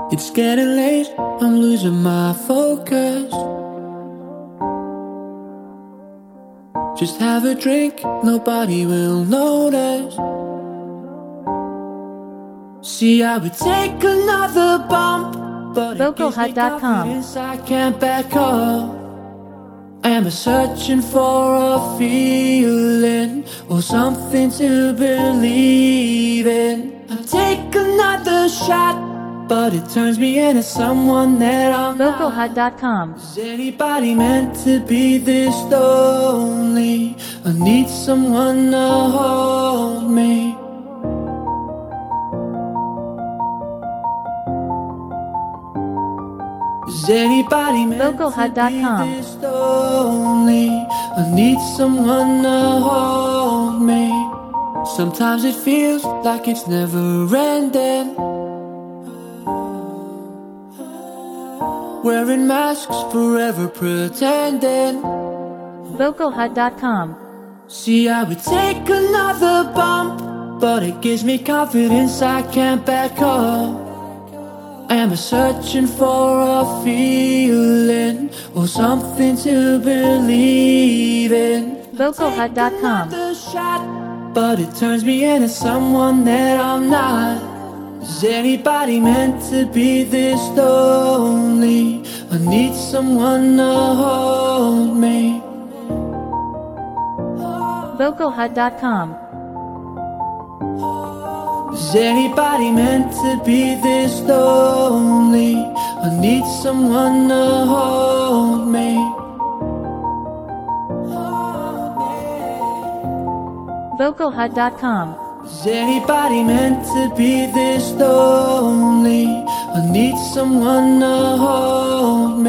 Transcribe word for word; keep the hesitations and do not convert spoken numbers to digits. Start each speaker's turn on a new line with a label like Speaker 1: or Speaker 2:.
Speaker 1: It's getting late, I'm losing my focus. Just have a drink, nobody will notice. See, I would take another bump, but it gives me confidence I can't back up. Am I searching for a feeling or something to believe in? I take another shot, but it turns me into someone that I'm not.
Speaker 2: Vocalhut dot com.
Speaker 1: Is anybody meant to be this lonely? I need someone to hold me. Is anybody meant
Speaker 2: Vocalhut dot com.
Speaker 1: to be this lonely? I need someone to hold me. Sometimes it feels like it's never ending. Wearing masks, forever pretending.
Speaker 2: Vocalhut dot com.
Speaker 1: See, I would take another bump, but it gives me confidence I can't back up. Am I searching for a feeling or something to believe in?
Speaker 2: Vocalhut dot com.
Speaker 1: Another shot, but it turns me into someone that I'm not. Is anybody meant to be this lonely? I need someone to hold me.
Speaker 2: Vocalhut dot com.
Speaker 1: Is anybody meant to be this lonely? I need someone to hold me.
Speaker 2: Vocalhut dot com.
Speaker 1: Is anybody meant to be this lonely? I need someone to hold me.